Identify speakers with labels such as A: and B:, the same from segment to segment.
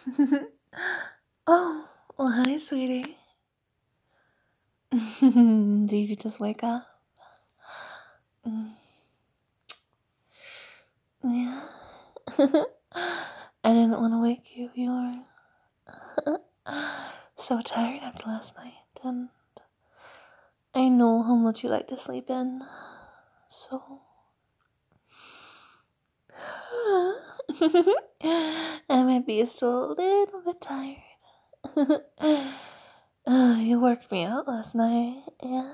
A: Oh, well, hi, sweetie. Did you just wake up? Yeah. I didn't want to wake you. You were so tired after last night, and I know how much you like to sleep in. So. I might be still a little bit tired. You worked me out last night, yeah.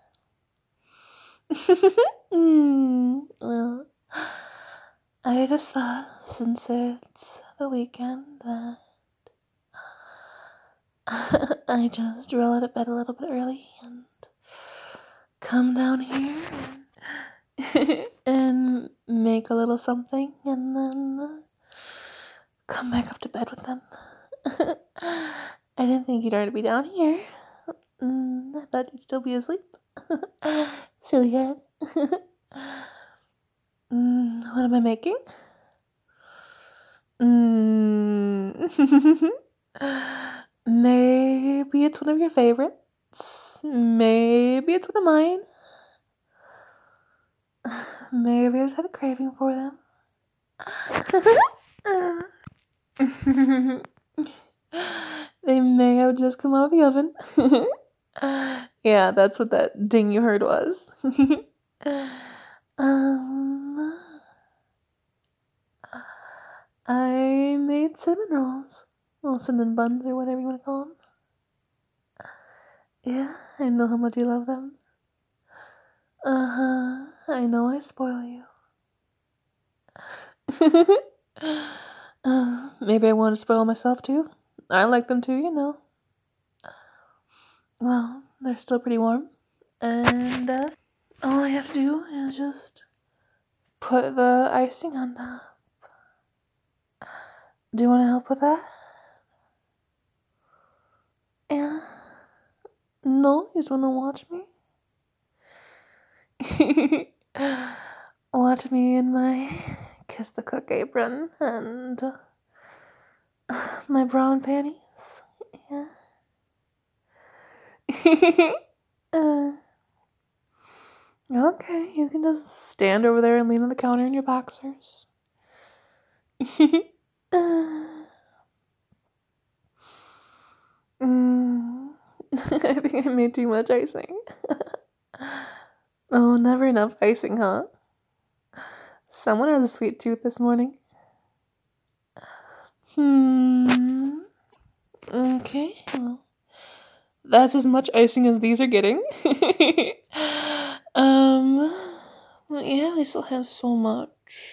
A: Well, I just thought since it's the weekend that I just roll out of bed a little bit early and come down here and make a little something and then come back up to bed with them. I didn't think you'd already be down here. I thought you'd still be asleep. Silly head. What am I making? Maybe it's one of your favorites. Maybe it's one of mine. Maybe I just had a craving for them. They may have just come out of the oven. Yeah, that's what that ding you heard was. I made cinnamon rolls. Well, cinnamon buns or whatever you want to call them. Yeah, I know how much you love them. I know I spoil you. Maybe I want to spoil myself too. I like them too, you know. Well, they're still pretty warm. And all I have to do is just put the icing on top. Do you want to help with that? Yeah. No? You just want to watch me? Watch me in my Kiss the Cook apron and my brown panties. Yeah. Okay, you can just stand over there and lean on the counter in your boxers. I think I made too much icing. Oh, never enough icing, huh? Someone has a sweet tooth this morning. Okay, well, that's as much icing as these are getting. Well, yeah, they still have so much.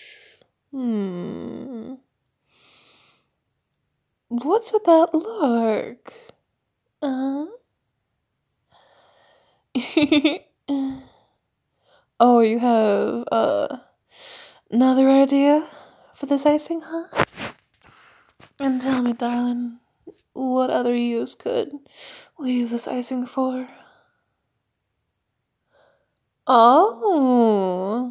A: What's with that look? Oh, you have, another idea for this icing, huh? And tell me, darling, what other use could we use this icing for? Oh.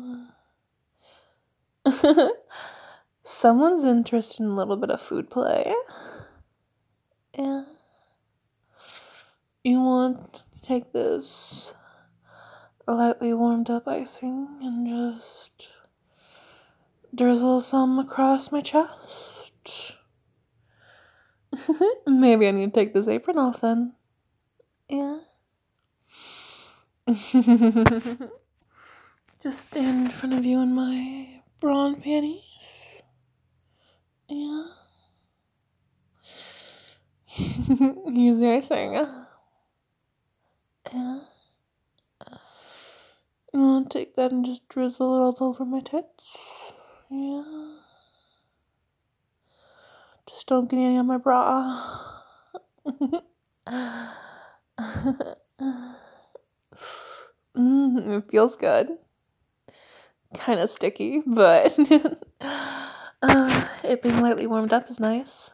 A: Someone's interested in a little bit of food play. Yeah. You want to take this lightly warmed up icing and just drizzle some across my chest? Maybe I need to take this apron off then. Yeah. Just stand in front of you in my brown panties. Yeah. Use the icing. Yeah. You want to take that and just drizzle it all over my tits? Yeah. Just don't get any on my bra. It feels good. Kind of sticky, but it being lightly warmed up is nice.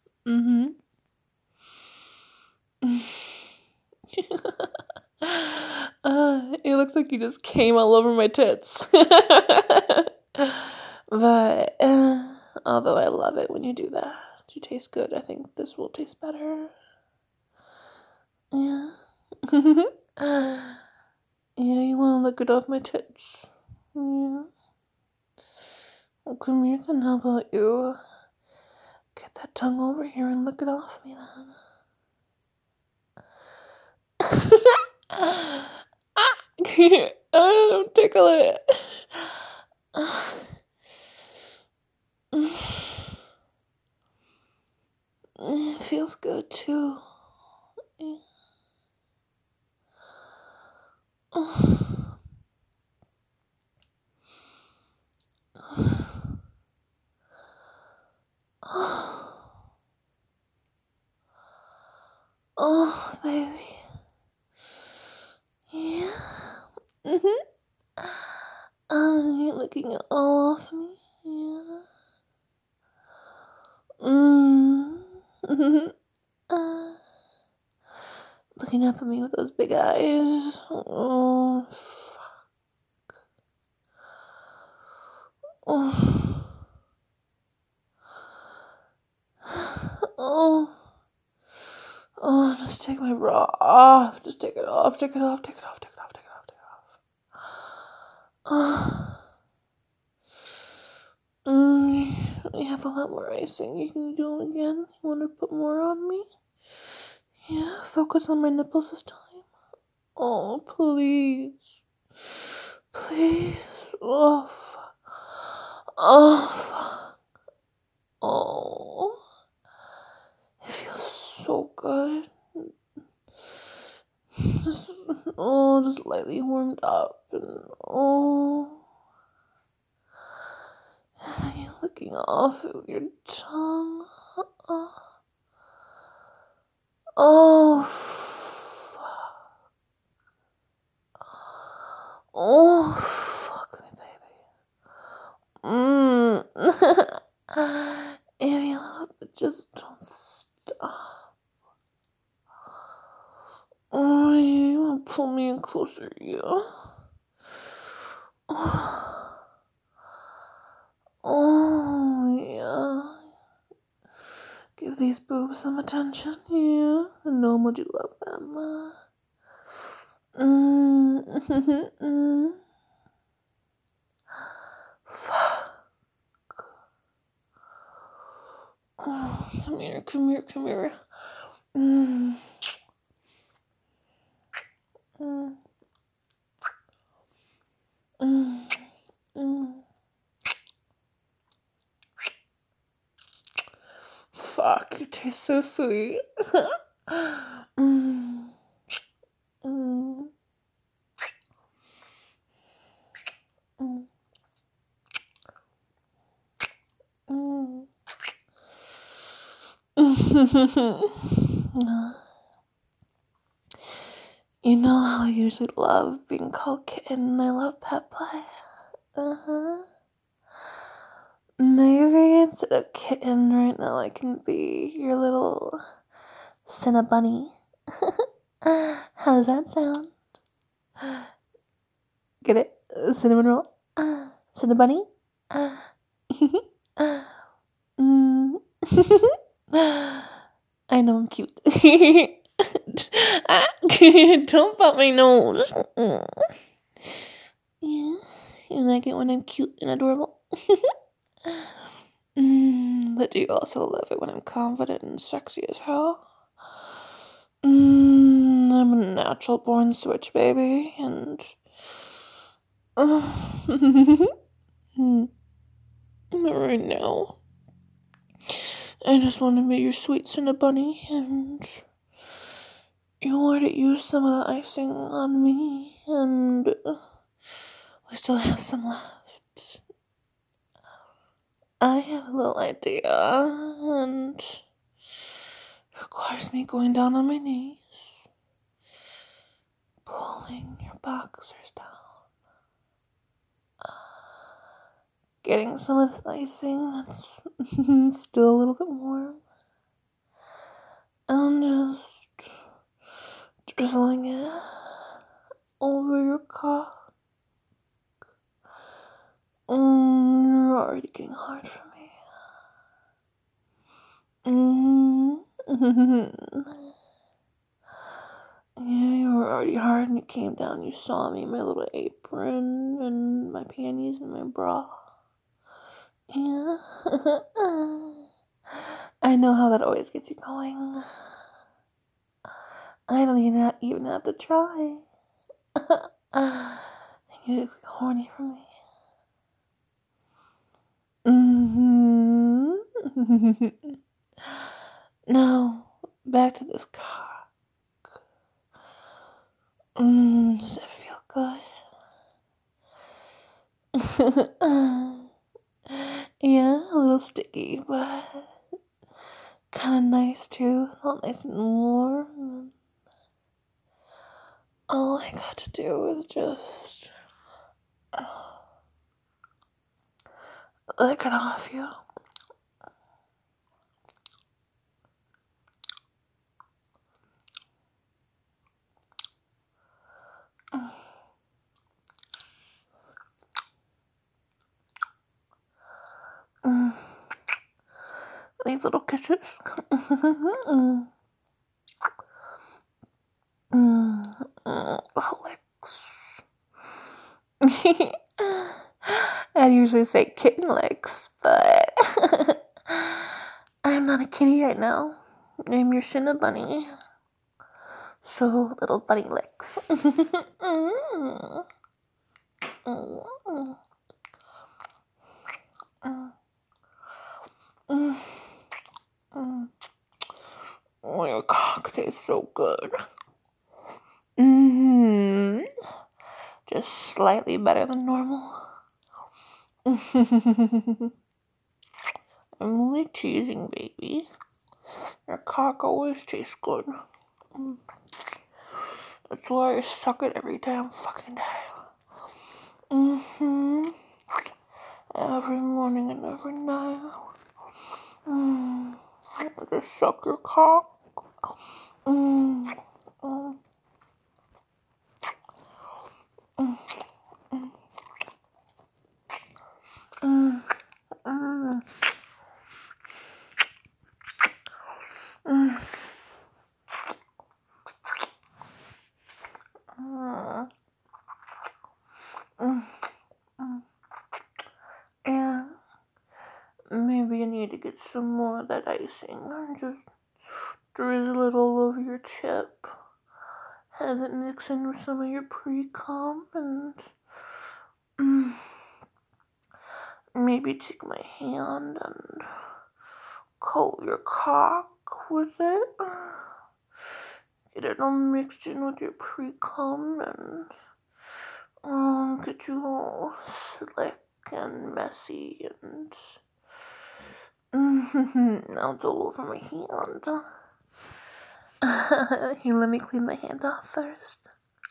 A: It looks like you just came all over my tits. But although I love it when you do that. you taste good. I think this will taste better. Yeah. Yeah, you want to lick it off my tits. Yeah. Well, come here, then how about you get that tongue over here and lick it off me then. Don't tickle it. It feels good too. Oh, baby. Yeah. You're licking it all off me. Yeah. Uh, Looking up at me with those big eyes. Oh, fuck. Oh. Oh. Oh, just take my bra off. Just take it off. Take it off. Take it off. Take it off. Take it off. Take it off. Oh. You have a lot more icing. You can do it again. You want to put more on me? Yeah, focus on my nipples this time. Oh, please. Please. Oh, fuck. Oh, fuck. Oh. It feels so good. Just lightly warmed up. And, you're licking off it with your tongue. Oh, fuck. Oh, fuck me, baby. Amy, just don't stop. Oh, you want to pull me in closer, yeah? Oh, yeah. Give these boobs some attention, yeah? I know how much you love them. Fuck. Oh, come here, come here, come here. Fuck, you taste so sweet. You know how I usually love being called kitten and I love pet play? Maybe instead of kitten right now I can be your little Cinnabunny. How does that sound? Get it? Cinnamon roll? Cinnabunny? I know I'm cute. Don't pop my nose. Yeah, you like it when I'm cute and adorable. But do you also love it when I'm confident and sexy as hell? I'm a natural born switch baby, and right now, I just want to be your sweet Cinnabunny, and you want to use some of the icing on me, and we still have some left. I have a little idea, and it requires me going down on my knees, pulling your boxers down, getting some of the icing that's still a little bit warm, and just drizzling it over your cock. You're already getting hard for me. Yeah, you were already hard and you came down, you saw me in my little apron and my panties and my bra. Yeah. I know how that always gets you going. I don't even have to try. You just get horny for me. Now, back to this cock. Does it feel good? Yeah, a little sticky, but kind of nice too. All nice and warm. All I got to do is just lick it off you. These little kisses. Licks. I usually say kitten licks, but I'm not a kitty right now. I'm your Shinna bunny. So, little bunny licks. Oh, your cock tastes so good. Just slightly better than normal. I'm only teasing, baby. Your cock always tastes good. That's why I suck it every damn fucking day. Every morning and every night. I just suck your cock. And maybe I need to get some more of that icing and just drizzle it all over your tip. Have it mix in with some of your pre-cum and maybe take my hand and coat your cock with it. Get it all mixed in with your pre-cum and get you all slick and messy and now it's all over my hand. Here, let me clean my hand off first.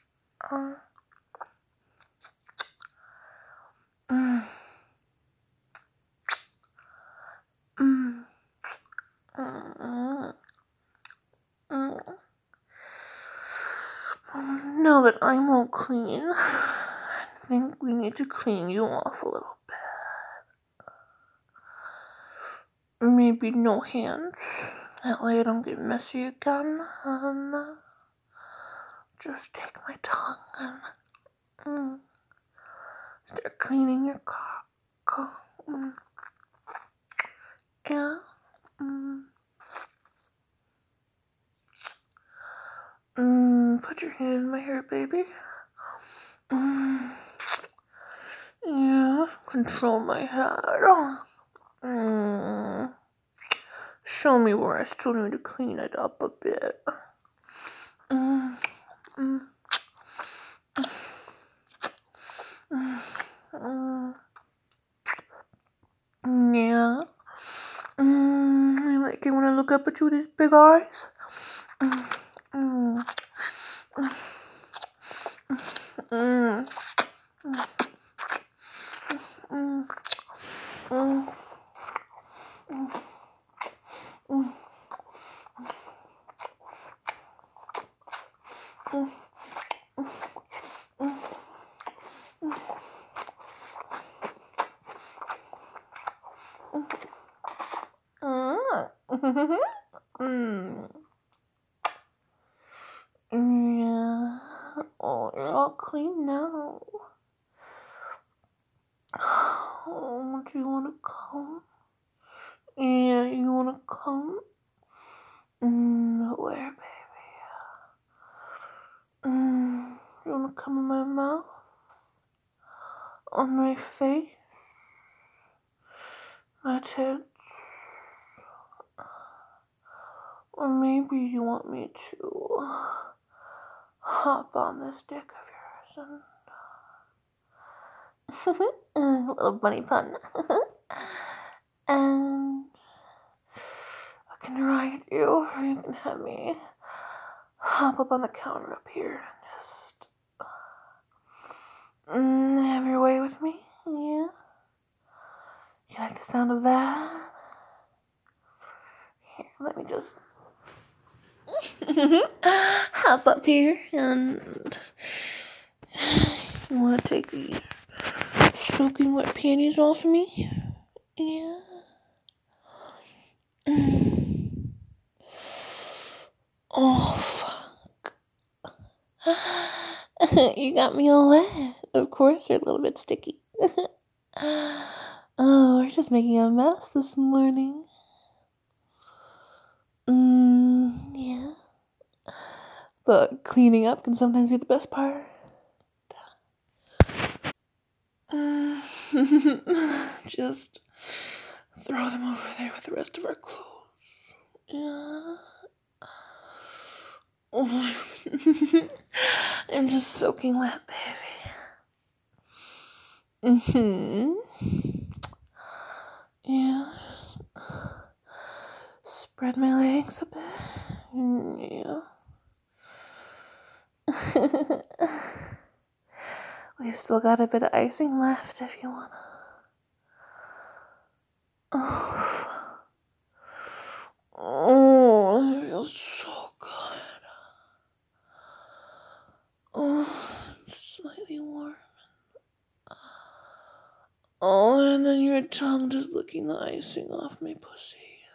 A: Now that I'm all clean, I think we need to clean you off a little bit. Maybe no hands. That way I don't get messy again. Just take my tongue and start cleaning your cock. Yeah. Put your hand in my hair, baby. Yeah. Control my head. Show me where I still need to clean it up a bit. Yeah. I like it when I look up at you with these big eyes. Mm. Yeah. Oh, you're all clean now. Oh, do you want to come? Yeah, you want to come? Where, baby? You want to come in my mouth? On my face? My tits? Or maybe you want me to hop on this dick of yours and a little bunny pun. And I can ride you, or you can have me hop up on the counter up here and just have your way with me. Yeah? You like the sound of that? Here, let me just hop up here and you want to take these soaking wet panties off of me? Yeah. Oh, fuck. You got me all wet. Of course, you're a little bit sticky. Oh, we're just making a mess this morning. Yeah. But cleaning up can sometimes be the best part. Just throw them over there with the rest of our clothes. Yeah. Oh. I'm just soaking wet, baby. Yeah. Spread my legs a bit. Yeah. We've still got a bit of icing left if you wanna. Oh, it feels so good. Oh, it's slightly warm. Oh, and then your tongue just licking the icing off my pussy.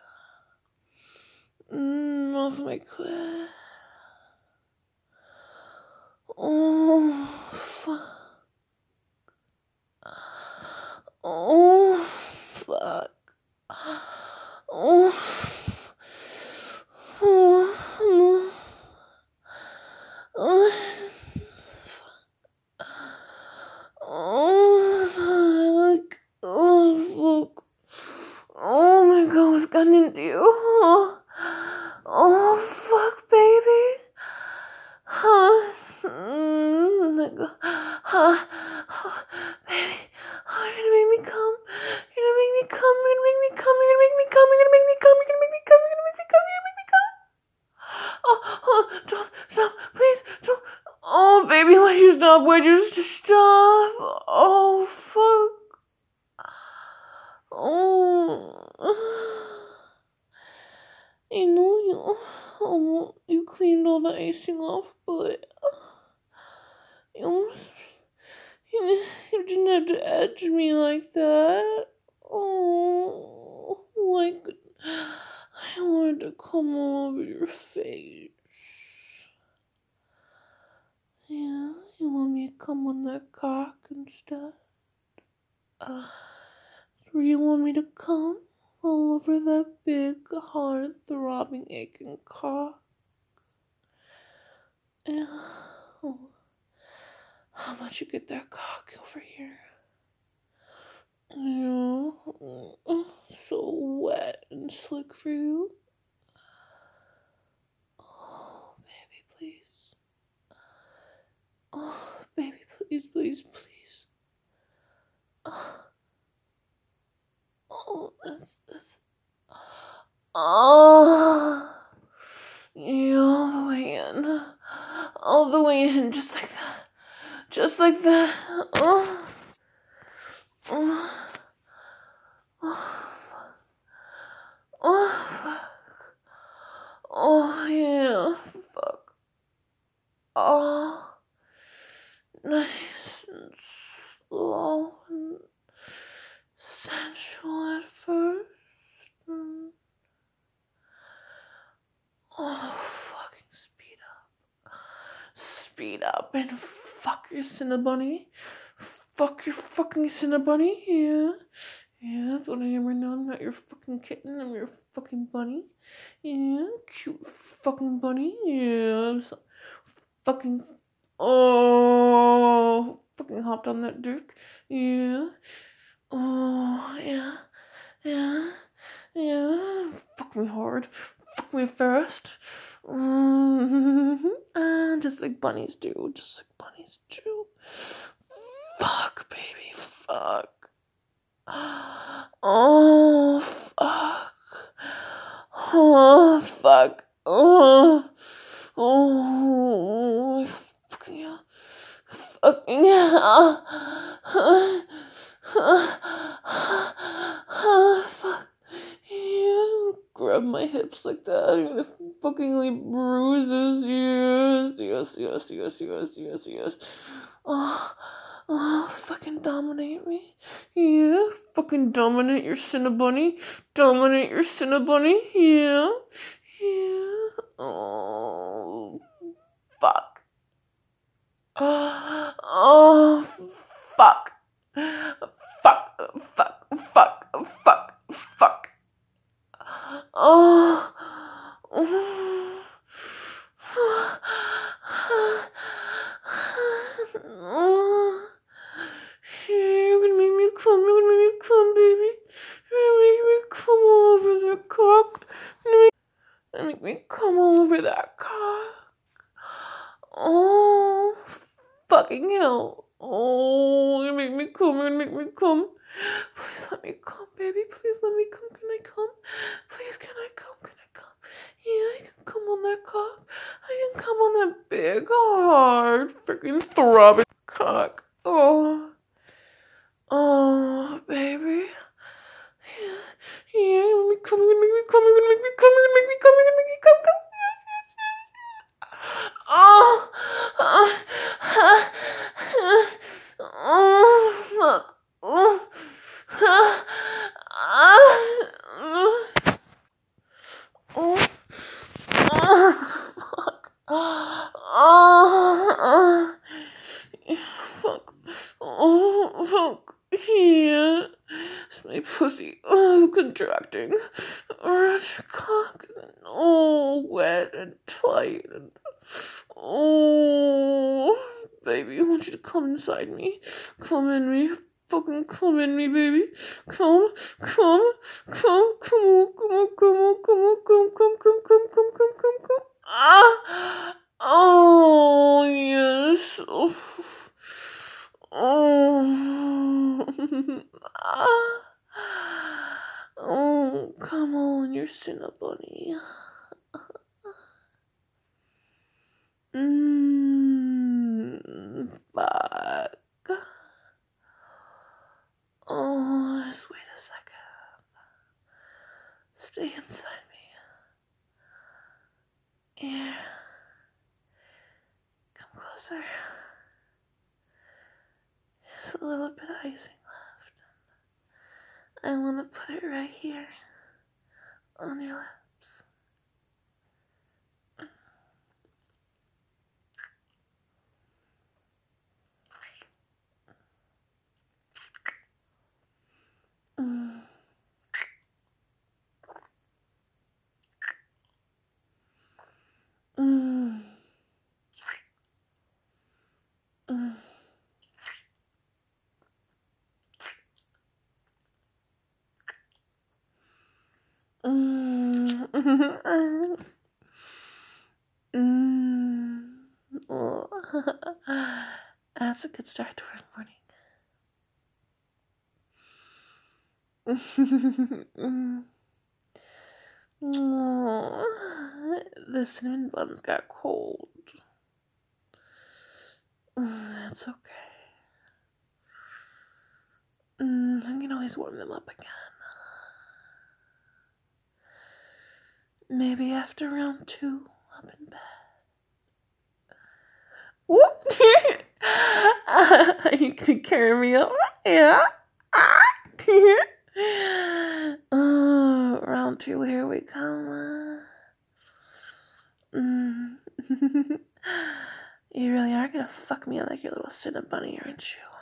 A: Off my clit. Oh, fuck. Oh, fuck. Oh, oh, oh, oh, fuck. Oh, fuck. Oh my god, what's gotten into you? Oh, fuck, baby. Huh? Baby. Oh, you're gonna make me come. You're gonna make me come. You're gonna make me come. You're gonna make me come. You're gonna make me come. You're gonna make me come. You're gonna make me come. You're gonna make me come. Oh, don't stop, please, don't. Oh, baby, why'd you stop? Why'd you stop? Oh, fuck. Oh. I know you cleaned all the icing off, but you, you didn't have to edge me like that. Oh, like I wanted to come all over your face. Yeah, you want me to come on that cock instead? Or you want me to come all over that big, hard, throbbing, aching cock? Yeah. Oh. How about you get that cock over here? Yeah. So wet and slick for you. Oh, baby, please. Oh, baby, please, please, please. Oh, that's. Oh. Yeah, all the way in. All the way in, just like that. Just like that. Oh. Oh. Oh, fuck. Oh, fuck. Oh, yeah. Fuck. Oh. Nice and slow and sensual at first. speed up and fuck your Cinnabunny. Fuck your fucking Cinnabunny, yeah. Yeah, that's what I am right now. I'm not your fucking kitten, I'm your fucking bunny. Yeah, cute fucking bunny, yeah. I'm so fucking, oh, fucking hopped on that dick, yeah. Oh, yeah, yeah, yeah. Fuck me hard, fuck me fast. Just like bunnies do, just like bunnies do. Fuck, baby, fuck. Oh, fuck. Oh, fuck. Oh, fucking hell. Fucking hell. Fuck. You grab my hips like that. I'm gonna fucking leave bruises. Yes, yes, yes, yes, yes, yes, yes. Oh, fucking dominate me. Yeah, fucking dominate your Cinnabunny. Dominate your Cinnabunny. Yeah. Yeah. Oh, fuck. Oh, fuck. Fuck, fuck, fuck, fuck, fuck. Oh. You're gonna make me come, you're gonna make me come, baby. You're gonna make me come all over that cock. Make me come all over that cock. Oh, fucking hell. Oh, you're gonna make me come, you're gonna make me come. Please let me come, baby. Please let me come. Can I come? Please, can I come? Can I come? Yeah, I can come on that cock. I can come on that big, hard, freaking throbbing cock. Oh. Oh, baby. Yeah, yeah, let me come, let me come, let me come, let me come, let me come, come. Yes, yes, yes. Oh, oh, fuck. Oh, oh, fuck. Oh, fuck. Oh, fuck. Yeah. It's my pussy. Oh, contracting. Around your cock. Oh, wet and tight. And, oh, baby, I want you to come inside me. Come in me. Fucking come in me, baby. Come, come, come, come on, come on, come on, come on, come. Ah! Oh, yes. Oh. Oh. Ah. Oh, come on, you're Cinnabunny. Fuck. Oh, just wait a second. Stay inside me. Here. Come closer. There's a little bit of icing left. I want to put it right here on your lips. Mm. Mm. Mm. Mm. Mm. Oh. That's a good start to our morning. Oh, the cinnamon buns got cold. That's okay. I can always warm them up again. Maybe after round 2, up in bed. Whoop! You can carry me up. Yeah. Round 2, here we come. You really are gonna fuck me like your little Cinnabon bunny, aren't you?